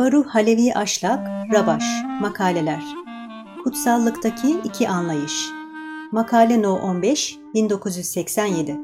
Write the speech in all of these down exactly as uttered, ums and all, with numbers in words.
Baruh Halevi Aşlak, Rabaş, Makaleler. Kutsallıktaki iki anlayış. Makale No on beş, bin dokuz yüz seksen yedi.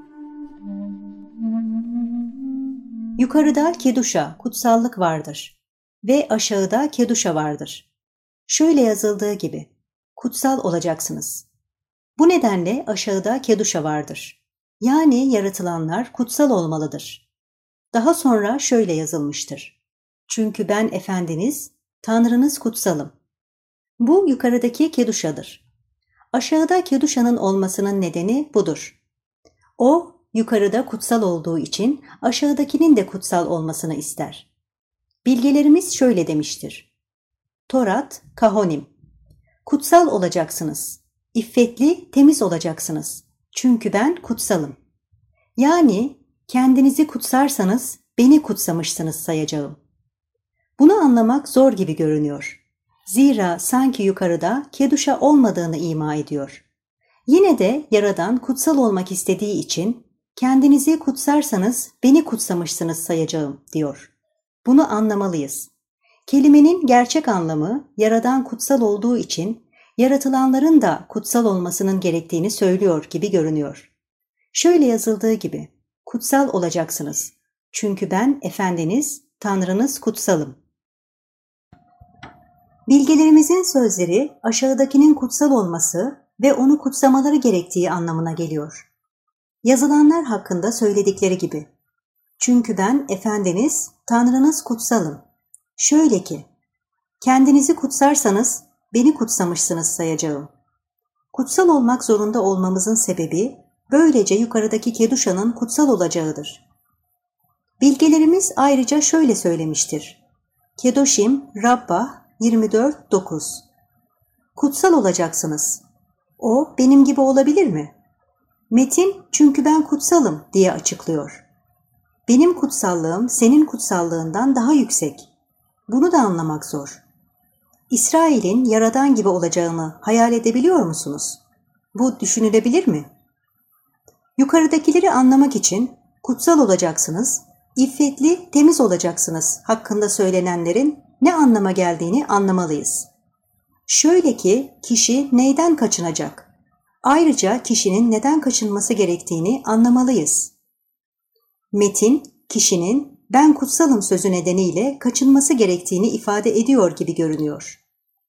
Yukarıda Keduşa, kutsallık vardır ve aşağıda Keduşa vardır. Şöyle yazıldığı gibi, kutsal olacaksınız. Bu nedenle aşağıda Keduşa vardır. Yani yaratılanlar kutsal olmalıdır. Daha sonra şöyle yazılmıştır. Çünkü ben efendiniz, Tanrınız kutsalım. Bu yukarıdaki Keduşa'dır. Aşağıda Keduşa'nın olmasının nedeni budur. O, yukarıda kutsal olduğu için aşağıdakinin de kutsal olmasını ister. Bilgelerimiz şöyle demiştir. Torat, Kahonim. Kutsal olacaksınız. İffetli, temiz olacaksınız. Çünkü ben kutsalım. Yani kendinizi kutsarsanız beni kutsamışsınız sayacağım. Bunu anlamak zor gibi görünüyor. Zira sanki yukarıda Keduşa olmadığını ima ediyor. Yine de Yaradan kutsal olmak istediği için kendinizi kutsarsanız beni kutsamışsınız sayacağım diyor. Bunu anlamalıyız. Kelimenin gerçek anlamı Yaradan kutsal olduğu için yaratılanların da kutsal olmasının gerektiğini söylüyor gibi görünüyor. Şöyle yazıldığı gibi, kutsal olacaksınız. Çünkü ben efendiniz, Tanrınız kutsalım. Bilgelerimizin sözleri aşağıdakinin kutsal olması ve onu kutsamaları gerektiği anlamına geliyor. Yazılanlar hakkında söyledikleri gibi. Çünkü ben efendiniz, Tanrınız kutsalım. Şöyle ki, kendinizi kutsarsanız beni kutsamışsınız sayacağım. Kutsal olmak zorunda olmamızın sebebi, böylece yukarıdaki Keduşa'nın kutsal olacağıdır. Bilgelerimiz ayrıca şöyle söylemiştir. Kedoşim Rabbah yirmi dört dokuz. Kutsal olacaksınız. O benim gibi olabilir mi? Metin çünkü ben kutsalım diye açıklıyor. Benim kutsallığım senin kutsallığından daha yüksek. Bunu da anlamak zor. İsrail'in Yaradan gibi olacağını hayal edebiliyor musunuz? Bu düşünülebilir mi? Yukarıdakileri anlamak için kutsal olacaksınız, iffetli, temiz olacaksınız hakkında söylenenlerin ne anlama geldiğini anlamalıyız. Şöyle ki kişi neyden kaçınacak? Ayrıca kişinin neden kaçınması gerektiğini anlamalıyız. Metin, kişinin ben kutsalım sözü nedeniyle kaçınması gerektiğini ifade ediyor gibi görünüyor.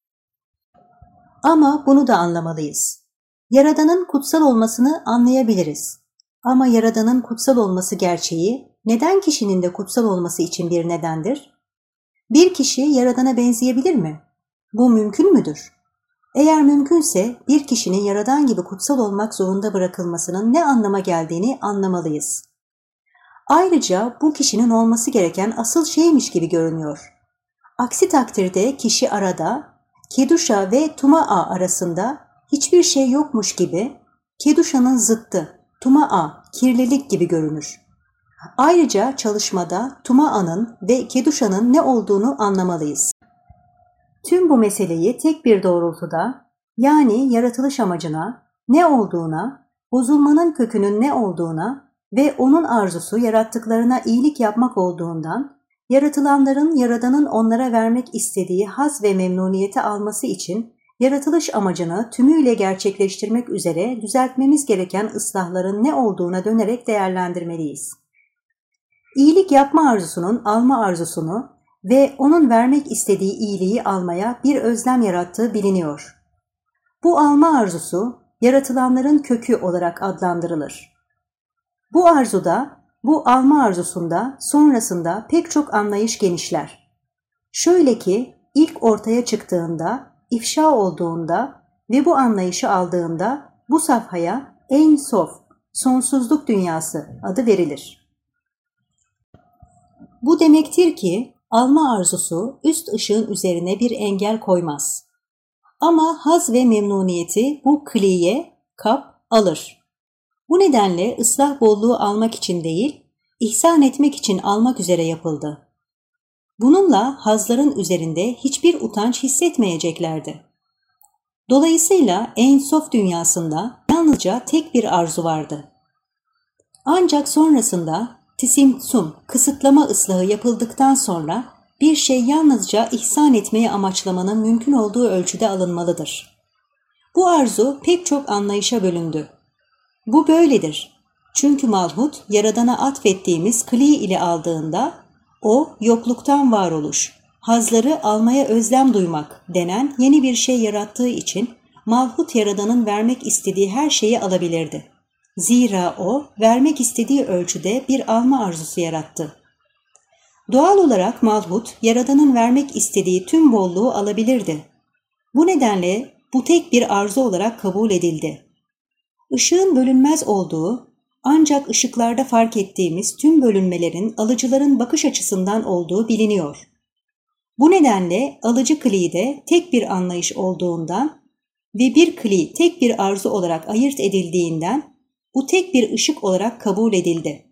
Ama bunu da anlamalıyız. Yaradan'ın kutsal olmasını anlayabiliriz. Ama Yaradan'ın kutsal olması gerçeği neden kişinin de kutsal olması için bir nedendir? Bir kişi Yaradan'a benzeyebilir mi? Bu mümkün müdür? Eğer mümkünse bir kişinin Yaradan gibi kutsal olmak zorunda bırakılmasının ne anlama geldiğini anlamalıyız. Ayrıca bu kişinin olması gereken asıl şeymiş gibi görünüyor. Aksi takdirde kişi arada, Keduşa ve Tuma'a arasında hiçbir şey yokmuş gibi, Keduşa'nın zıttı, Tuma'a, kirlilik gibi görünür. Ayrıca çalışmada Tuma'anın ve Keduşa'nın ne olduğunu anlamalıyız. Tüm bu meseleyi tek bir doğrultuda, yani yaratılış amacına, ne olduğuna, bozulmanın kökünün ne olduğuna ve onun arzusu yarattıklarına iyilik yapmak olduğundan, yaratılanların Yaradan'ın onlara vermek istediği haz ve memnuniyeti alması için yaratılış amacını tümüyle gerçekleştirmek üzere düzeltmemiz gereken ıslahların ne olduğuna dönerek değerlendirmeliyiz. İyilik yapma arzusunun alma arzusunu ve onun vermek istediği iyiliği almaya bir özlem yarattığı biliniyor. Bu alma arzusu yaratılanların kökü olarak adlandırılır. Bu arzuda, bu alma arzusunda sonrasında pek çok anlayış genişler. Şöyle ki ilk ortaya çıktığında, ifşa olduğunda ve bu anlayışı aldığında bu safhaya Ein Sof, sonsuzluk dünyası adı verilir. Bu demektir ki alma arzusu üst ışığın üzerine bir engel koymaz. Ama haz ve memnuniyeti bu kliye, kap alır. Bu nedenle ıslah bolluğu almak için değil, ihsan etmek için almak üzere yapıldı. Bununla hazların üzerinde hiçbir utanç hissetmeyeceklerdi. Dolayısıyla Ein Sof dünyasında yalnızca tek bir arzu vardı. Ancak sonrasında Tisimtsum, kısıtlama ıslahı yapıldıktan sonra Bir şey yalnızca ihsan etmeyi amaçlamanın mümkün olduğu ölçüde alınmalıdır. Bu arzu pek çok anlayışa bölündü. Bu böyledir. Çünkü malhut, Yaradan'a atfettiğimiz kli ile aldığında, o yokluktan varoluş, hazları almaya özlem duymak denen yeni bir şey yarattığı için malhut Yaradan'ın vermek istediği her şeyi alabilirdi. Zira o, vermek istediği ölçüde bir alma arzusu yarattı. Doğal olarak malhut, Yaradan'ın vermek istediği tüm bolluğu alabilirdi. Bu nedenle bu tek bir arzu olarak kabul edildi. Işığın bölünmez olduğu, ancak ışıklarda fark ettiğimiz tüm bölünmelerin alıcıların bakış açısından olduğu biliniyor. Bu nedenle alıcı kli de tek bir anlayış olduğundan ve bir kli tek bir arzu olarak ayırt edildiğinden bu tek bir ışık olarak kabul edildi.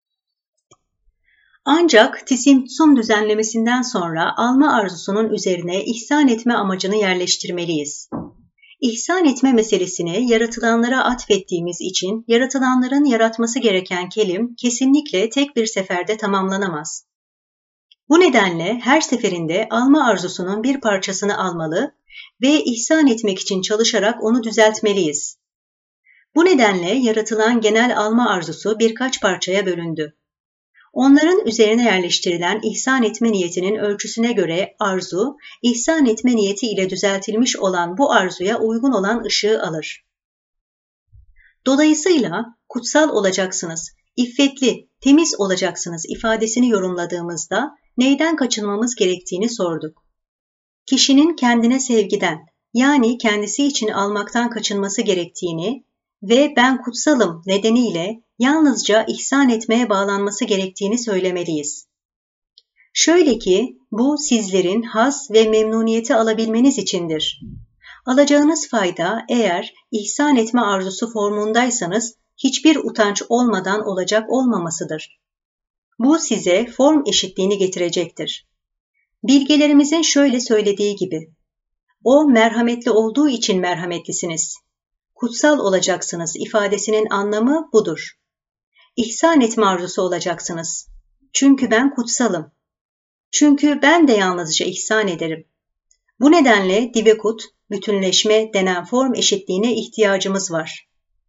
Ancak Tisimtsum düzenlemesinden sonra alma arzusunun üzerine ihsan etme amacını yerleştirmeliyiz. İhsan etme meselesini yaratılanlara atfettiğimiz için yaratılanların yaratması gereken kelim kesinlikle tek bir seferde tamamlanamaz. Bu nedenle her seferinde alma arzusunun bir parçasını almalı ve ihsan etmek için çalışarak onu düzeltmeliyiz. Bu nedenle yaratılan genel alma arzusu birkaç parçaya bölündü. Onların üzerine yerleştirilen ihsan etme niyetinin ölçüsüne göre arzu, ihsan etme niyeti ile düzeltilmiş olan bu arzuya uygun olan ışığı alır. Dolayısıyla kutsal olacaksınız, iffetli, temiz olacaksınız ifadesini yorumladığımızda neyden kaçınmamız gerektiğini sorduk. Kişinin kendine sevgiden, yani kendisi için almaktan kaçınması gerektiğini ve ben kutsalım nedeniyle yalnızca ihsan etmeye bağlanması gerektiğini söylemeliyiz. Şöyle ki bu sizlerin haz ve memnuniyeti alabilmeniz içindir. Alacağınız fayda eğer ihsan etme arzusu formundaysanız hiçbir utanç olmadan olacak olmamasıdır. Bu size form eşitliğini getirecektir. Bilgelerimizin şöyle söylediği gibi, o merhametli olduğu için merhametlisiniz. Kutsal olacaksınız ifadesinin anlamı budur. İhsan etme arzusu olacaksınız. Çünkü ben kutsalım. Çünkü ben de yalnızca ihsan ederim. Bu nedenle divekut, bütünleşme denen form eşitliğine ihtiyacımız var.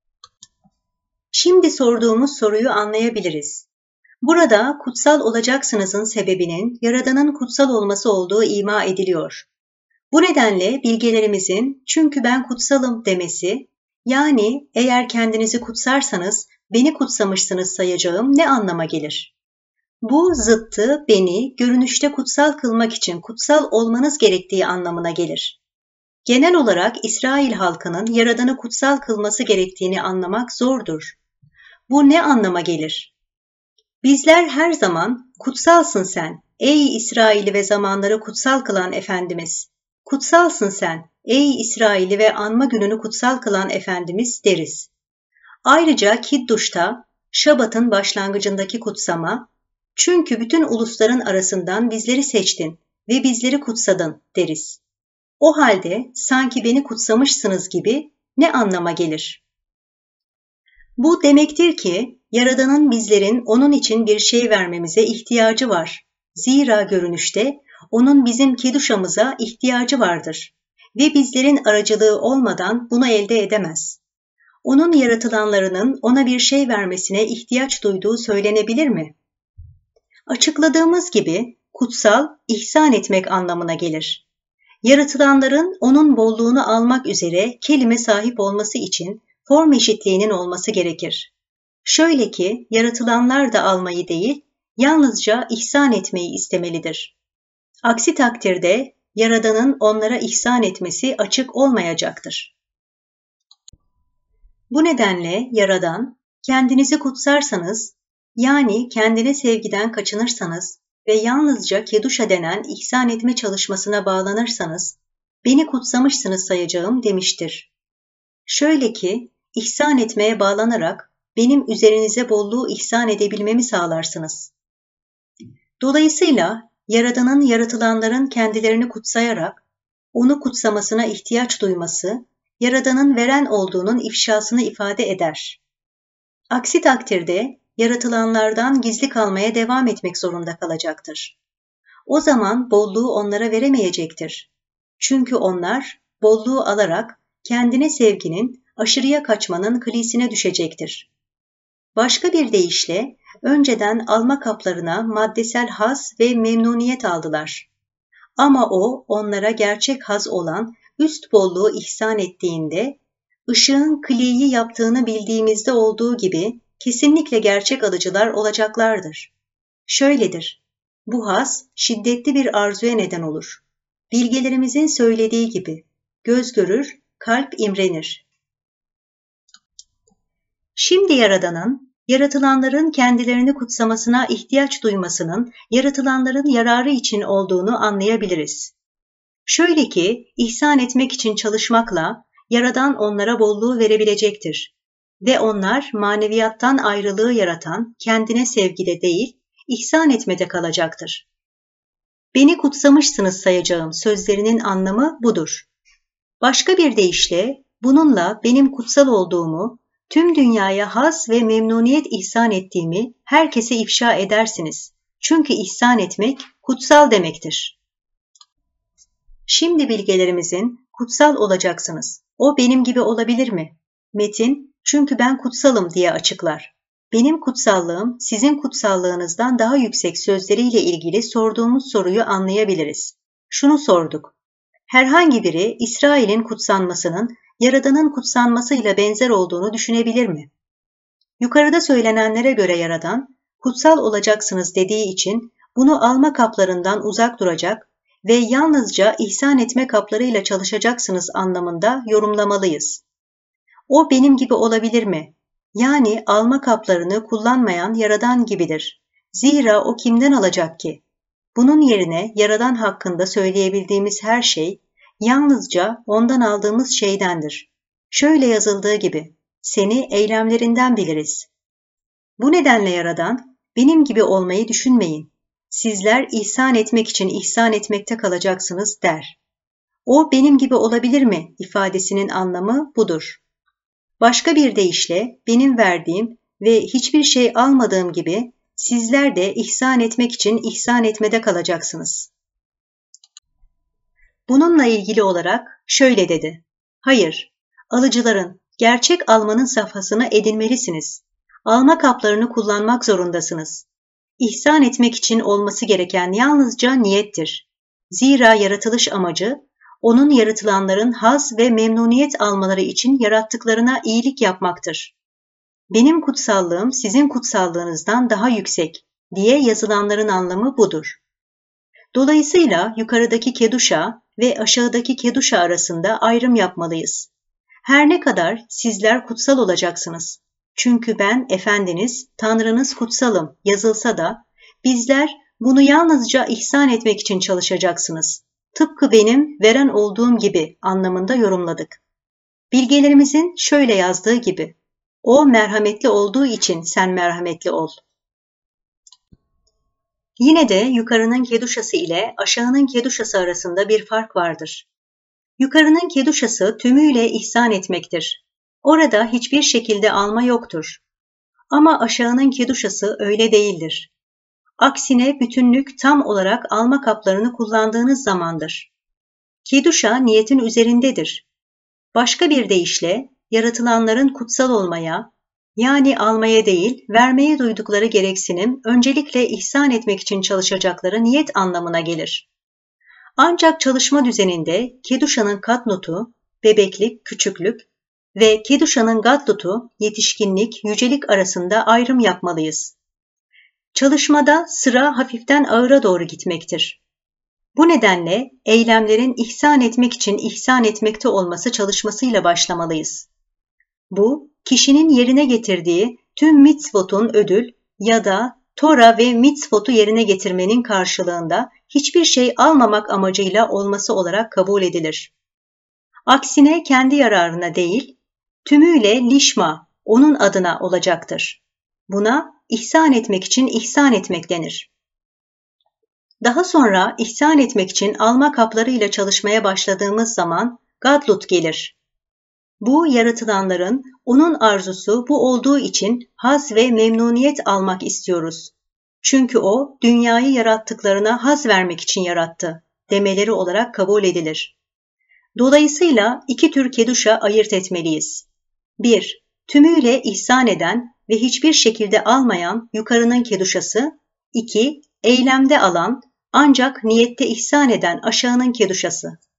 Şimdi sorduğumuz soruyu anlayabiliriz. Burada kutsal olacaksınızın sebebinin Yaradan'ın kutsal olması olduğu ima ediliyor. Bu nedenle bilgelerimizin çünkü ben kutsalım demesi, yani eğer kendinizi kutsarsanız beni kutsamışsınız sayacağım ne anlama gelir? Bu zıttı beni görünüşte kutsal kılmak için kutsal olmanız gerektiği anlamına gelir. Genel olarak İsrail halkının Yaradan'ı kutsal kılması gerektiğini anlamak zordur. Bu ne anlama gelir? Bizler her zaman kutsalsın sen, ey İsrail'i ve zamanları kutsal kılan Efendimiz. Kutsalsın sen, ey İsrail'i ve anma gününü kutsal kılan Efendimiz deriz. Ayrıca Kidduş'ta, Şabat'ın başlangıcındaki kutsama, çünkü bütün ulusların arasından bizleri seçtin ve bizleri kutsadın deriz. O halde sanki beni kutsamışsınız gibi ne anlama gelir? Bu demektir ki Yaradan'ın bizlerin onun için bir şey vermemize ihtiyacı var. Zira görünüşte onun bizim Keduşa'mıza ihtiyacı vardır ve bizlerin aracılığı olmadan bunu elde edemez. Onun yaratılanlarının ona bir şey vermesine ihtiyaç duyduğu söylenebilir mi? Açıkladığımız gibi kutsal, ihsan etmek anlamına gelir. Yaratılanların onun bolluğunu almak üzere kelime sahip olması için form eşitliğinin olması gerekir. Şöyle ki yaratılanlar da almayı değil, yalnızca ihsan etmeyi istemelidir. Aksi takdirde Yaradan'ın onlara ihsan etmesi açık olmayacaktır. Bu nedenle Yaradan, kendinizi kutsarsanız, yani kendine sevgiden kaçınırsanız ve yalnızca Keduşa denen ihsan etme çalışmasına bağlanırsanız, beni kutsamışsınız sayacağım demiştir. Şöyle ki, ihsan etmeye bağlanarak benim üzerinize bolluğu ihsan edebilmemi sağlarsınız. Dolayısıyla Yaradan'ın yaratılanların kendilerini kutsayarak, onu kutsamasına ihtiyaç duyması, Yaradan'ın veren olduğunun ifşasını ifade eder. Aksi takdirde yaratılanlardan gizli kalmaya devam etmek zorunda kalacaktır. O zaman bolluğu onlara veremeyecektir. Çünkü onlar bolluğu alarak kendine sevginin, aşırıya kaçmanın klisine düşecektir. Başka bir deyişle önceden alma kaplarına maddesel haz ve memnuniyet aldılar. Ama o onlara gerçek haz olan üst bolluğu ihsan ettiğinde, ışığın kliyi yaptığını bildiğimizde olduğu gibi kesinlikle gerçek alıcılar olacaklardır. Şöyledir, bu haz şiddetli bir arzuya neden olur. Bilgelerimizin söylediği gibi, göz görür, kalp imrenir. Şimdi Yaradan'ın, yaratılanların kendilerini kutsamasına ihtiyaç duymasının yaratılanların yararı için olduğunu anlayabiliriz. Şöyle ki, ihsan etmek için çalışmakla Yaradan onlara bolluğu verebilecektir ve onlar maneviyattan ayrılığı yaratan kendine sevgide değil, ihsan etmede kalacaktır. Beni kutsamışsınız sayacağım sözlerinin anlamı budur. Başka bir deyişle, bununla benim kutsal olduğumu, tüm dünyaya haz ve memnuniyet ihsan ettiğimi herkese ifşa edersiniz. Çünkü ihsan etmek kutsal demektir. Şimdi bilgelerimizin kutsal olacaksınız. O benim gibi olabilir mi? Metin, çünkü ben kutsalım diye açıklar. Benim kutsallığım sizin kutsallığınızdan daha yüksek sözleriyle ilgili sorduğumuz soruyu anlayabiliriz. Şunu sorduk. Herhangi biri İsrail'in kutsanmasının Yaradan'ın kutsanmasıyla benzer olduğunu düşünebilir mi? Yukarıda söylenenlere göre Yaradan, kutsal olacaksınız dediği için bunu alma kaplarından uzak duracak ve yalnızca ihsan etme kaplarıyla çalışacaksınız anlamında yorumlamalıyız. O benim gibi olabilir mi? Yani alma kaplarını kullanmayan Yaradan gibidir. Zira o kimden alacak ki? Bunun yerine Yaradan hakkında söyleyebildiğimiz her şey, yalnızca ondan aldığımız şeydendir. Şöyle yazıldığı gibi, seni eylemlerinden biliriz. Bu nedenle Yaradan, benim gibi olmayı düşünmeyin. Sizler ihsan etmek için ihsan etmekte kalacaksınız der. O benim gibi olabilir mi ifadesinin anlamı budur. Başka bir deyişle benim verdiğim ve hiçbir şey almadığım gibi sizler de ihsan etmek için ihsan etmede kalacaksınız. Bununla ilgili olarak şöyle dedi. Hayır, alıcıların gerçek almanın safhasını edinmelisiniz. Alma kaplarını kullanmak zorundasınız. İhsan etmek için olması gereken yalnızca niyettir. Zira yaratılış amacı, onun yaratılanların haz ve memnuniyet almaları için yarattıklarına iyilik yapmaktır. Benim kutsallığım sizin kutsallığınızdan daha yüksek diye yazılanların anlamı budur. Dolayısıyla yukarıdaki keduşa ve aşağıdaki keduşa arasında ayrım yapmalıyız. Her ne kadar sizler kutsal olacaksınız. Çünkü ben efendiniz, Tanrınız kutsalım yazılsa da bizler bunu yalnızca ihsan etmek için çalışacaksınız. Tıpkı benim veren olduğum gibi anlamında yorumladık. Bilgelerimizin şöyle yazdığı gibi, o merhametli olduğu için sen merhametli ol. Yine de yukarının keduşası ile aşağının keduşası arasında bir fark vardır. Yukarının keduşası tümüyle ihsan etmektir. Orada hiçbir şekilde alma yoktur. Ama aşağının keduşası öyle değildir. Aksine bütünlük tam olarak alma kaplarını kullandığınız zamandır. Keduşa niyetin üzerindedir. Başka bir deyişle yaratılanların kutsal olmaya, yani almaya değil, vermeye duydukları gereksinim öncelikle ihsan etmek için çalışacakları niyet anlamına gelir. Ancak çalışma düzeninde keduşanın katnotu, bebeklik, küçüklük ve keduşanın gadlutu, yetişkinlik, yücelik arasında ayrım yapmalıyız. Çalışmada sıra hafiften ağıra doğru gitmektir. Bu nedenle eylemlerin ihsan etmek için ihsan etmekte olması çalışmasıyla başlamalıyız. Bu, kişinin yerine getirdiği tüm mitzvotun ödül ya da Tora ve mitzvotu yerine getirmenin karşılığında hiçbir şey almamak amacıyla olması olarak kabul edilir. Aksine kendi yararına değil, tümüyle lişma, onun adına olacaktır. Buna ihsan etmek için ihsan etmek denir. Daha sonra ihsan etmek için alma kaplarıyla çalışmaya başladığımız zaman gadlut gelir. Bu yaratılanların onun arzusu bu olduğu için haz ve memnuniyet almak istiyoruz. Çünkü o dünyayı yarattıklarına haz vermek için yarattı demeleri olarak kabul edilir. Dolayısıyla iki tür keduşa ayırt etmeliyiz. bir. Tümüyle ihsan eden ve hiçbir şekilde almayan yukarının keduşası. iki. Eylemde alan ancak niyette ihsan eden aşağının keduşası.